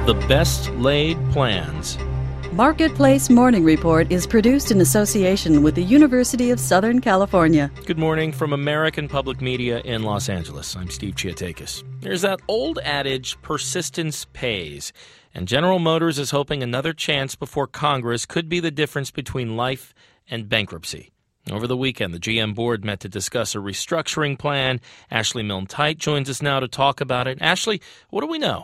the best laid plans. Marketplace Morning Report is produced in association with the University of Southern California. Good morning from American Public Media in Los Angeles. I'm Steve Chiatakis. There's that old adage, persistence pays. And General Motors is hoping another chance before Congress could be the difference between life and bankruptcy. Over the weekend, the GM board met to discuss a restructuring plan. Ashley Milne-Tyte joins us now to talk about it. Ashley, what do we know?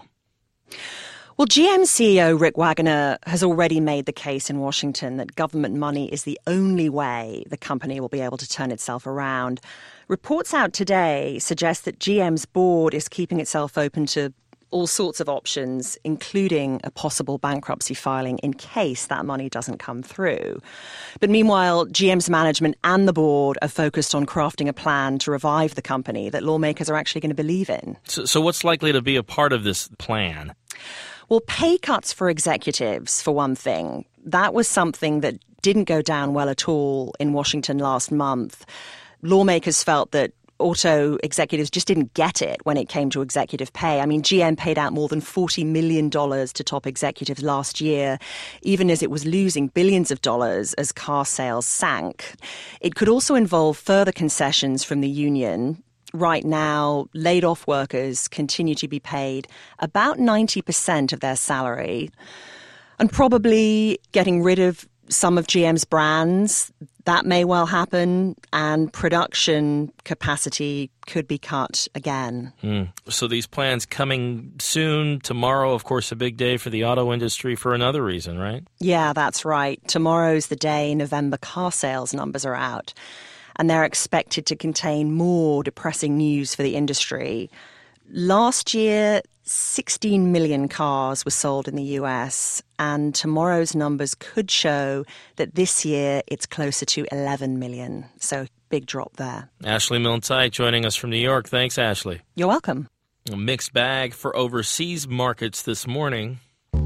Well, GM CEO Rick Wagoner has already made the case in Washington that government money is the only way the company will be able to turn itself around. Reports out today suggest that GM's board is keeping itself open to all sorts of options, including a possible bankruptcy filing in case that money doesn't come through. But meanwhile, GM's management and the board are focused on crafting a plan to revive the company that lawmakers are actually going to believe in. So what's likely to be a part of this plan? Well, pay cuts for executives, for one thing. That was something that didn't go down well at all in Washington last month. Lawmakers felt that auto executives just didn't get it when it came to executive pay. I mean, GM paid out more than $40 million to top executives last year, even as it was losing billions of dollars as car sales sank. It could also involve further concessions from the union. Right now, laid-off workers continue to be paid about 90% of their salary, and probably getting rid of some of GM's brands. That may well happen, and production capacity could be cut again. So these plans coming soon. Tomorrow, of course, a big day for the auto industry for another reason, right? Yeah, that's right. Tomorrow's the day November car sales numbers are out, and they're expected to contain more depressing news for the industry. Last year, 16 million cars were sold in the US, and tomorrow's numbers could show that this year it's closer to 11 million. So big drop there. Ashley Milne-Tyte joining us from New York. Thanks, Ashley. You're welcome. A mixed bag for overseas markets this morning.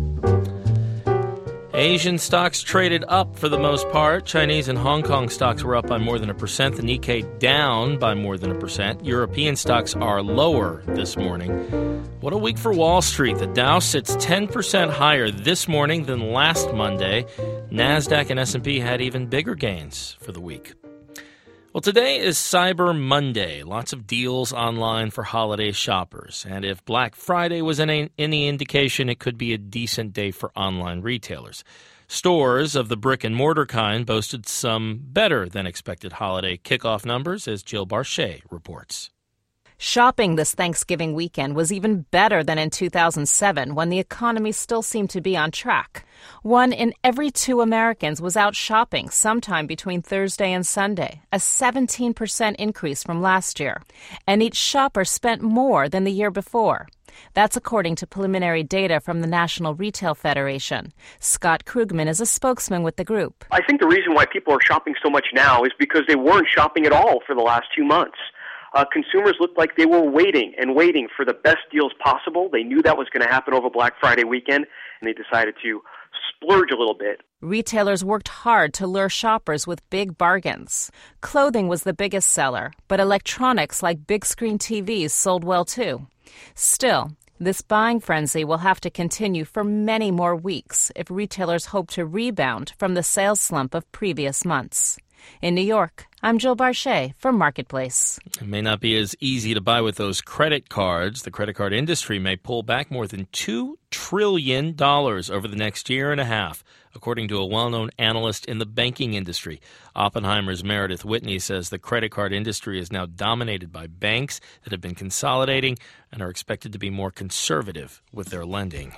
Asian stocks traded up for the most part. Chinese and Hong Kong stocks were up by more than 1%. The Nikkei down by more than 1%. European stocks are lower this morning. What a week for Wall Street. The Dow sits 10% higher this morning than last Monday. NASDAQ and S&P had even bigger gains for the week. Well, today is Cyber Monday. Lots of deals online for holiday shoppers. And if Black Friday was any indication, it could be a decent day for online retailers. Stores of the brick-and-mortar kind boasted some better-than-expected holiday kickoff numbers, as Jill Barchet reports. Shopping this Thanksgiving weekend was even better than in 2007, when the economy still seemed to be on track. 1 in every 2 Americans was out shopping sometime between Thursday and Sunday, a 17% increase from last year. And each shopper spent more than the year before. That's according to preliminary data from the National Retail Federation. Scott Krugman is a spokesman with the group. I think the reason why people are shopping so much now is because they weren't shopping at all for the last 2 months. Consumers looked like they were waiting for the best deals possible. They knew that was going to happen over Black Friday weekend, and they decided to splurge a little bit. Retailers worked hard to lure shoppers with big bargains. Clothing was the biggest seller, but electronics like big-screen TVs sold well too. Still, this buying frenzy will have to continue for many more weeks if retailers hope to rebound from the sales slump of previous months. In New York, I'm Jill Barchet for Marketplace. It may not be as easy to buy with those credit cards. The credit card industry may pull back more than $2 trillion over the next year and a half, according to a well-known analyst in the banking industry. Oppenheimer's Meredith Whitney says the credit card industry is now dominated by banks that have been consolidating and are expected to be more conservative with their lending.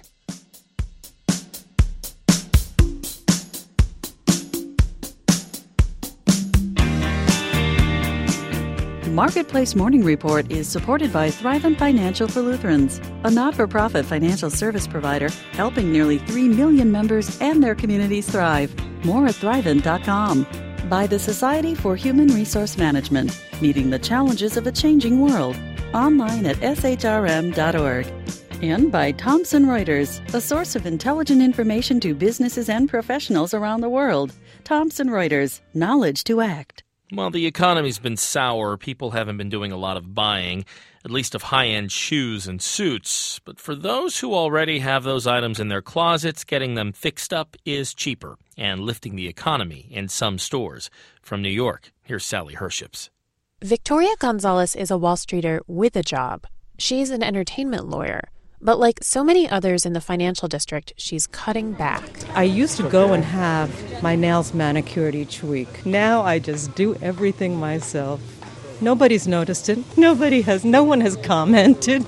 Marketplace Morning Report is supported by Thrivent Financial for Lutherans, a not-for-profit financial service provider helping nearly 3 million members and their communities thrive. More at Thrivent.com. By the Society for Human Resource Management, meeting the challenges of a changing world. Online at shrm.org. And by Thomson Reuters, a source of intelligent information to businesses and professionals around the world. Thomson Reuters, knowledge to act. Well, the economy's been sour. People haven't been doing a lot of buying. at least of high-end shoes and suits. But for those who already have those items in their closets, getting them fixed up is cheaper and lifting the economy in some stores. From New York, here's Sally Herships. Victoria Gonzalez is a Wall Streeter with a job. She's an entertainment lawyer. But like so many others in the financial district, she's cutting back. I used to go and have my nails manicured each week. Now I just do everything myself. Nobody's noticed it. No one has commented.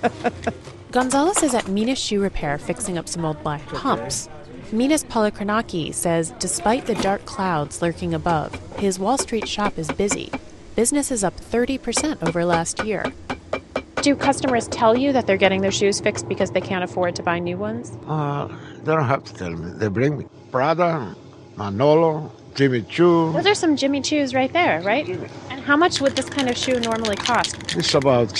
Gonzalez is at Minas Shoe Repair fixing up some old black pumps. Minas Polokranaki says despite the dark clouds lurking above, his Wall Street shop is busy. Business is up 30% over last year. Do customers tell you that they're getting their shoes fixed because they can't afford to buy new ones? They don't have to tell me. They bring me Prada, Manolo, Jimmy Choo. Those are some Jimmy Choos right there, right? And how much would this kind of shoe normally cost? It's about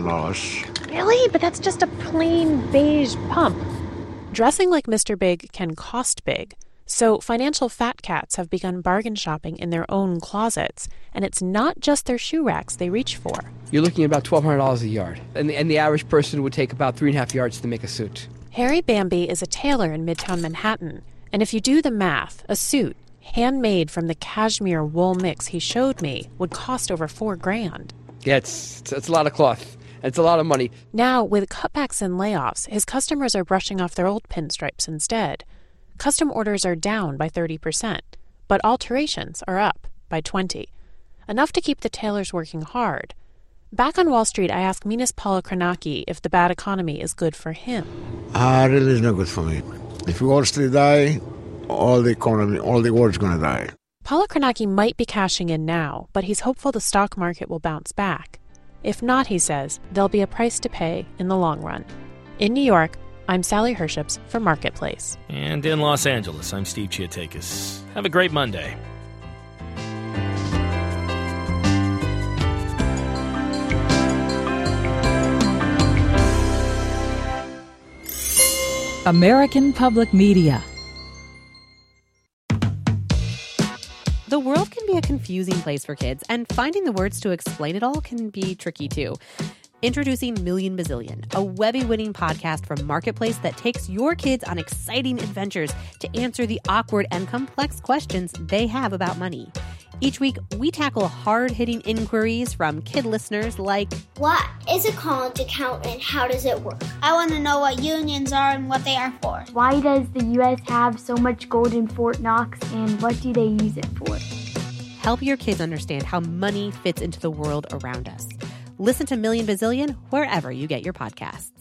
$600. Really? But that's just a plain beige pump. Dressing like Mr. Big can cost big. So financial fat cats have begun bargain shopping in their own closets, and it's not just their shoe racks they reach for. You're looking at about $1,200 a yard, and the average person would take about 3.5 yards to make a suit. Harry Bambi is a tailor in Midtown Manhattan, and if you do the math, a suit, handmade from the cashmere wool mix he showed me, would cost over $4,000. Yeah, it's a lot of cloth. It's a lot of money. Now, with cutbacks and layoffs, his customers are brushing off their old pinstripes instead. Custom orders are down by 30%, but alterations are up by 20%. Enough to keep the tailors working hard. Back on Wall Street, I ask Minas Polokranaki if the bad economy is good for him. Really is not good for me. If Wall Street die, all the economy, all the world's going to die. Polokranaki might be cashing in now, but he's hopeful the stock market will bounce back. If not, he says, there'll be a price to pay in the long run. In New York, I'm Sally Herships for Marketplace. And in Los Angeles, I'm Steve Chiatakis. Have a great Monday. American Public Media. The world can be a confusing place for kids, and finding the words to explain it all can be tricky too. Introducing Million Bazillion, a Webby-winning podcast from Marketplace that takes your kids on exciting adventures to answer the awkward and complex questions they have about money. Each week, we tackle hard-hitting inquiries from kid listeners like, what is a college account and how does it work? I want to know what unions are and what they are for. Why does the U.S. have so much gold in Fort Knox and what do they use it for? Help your kids understand how money fits into the world around us. Listen to Million Bazillion wherever you get your podcasts.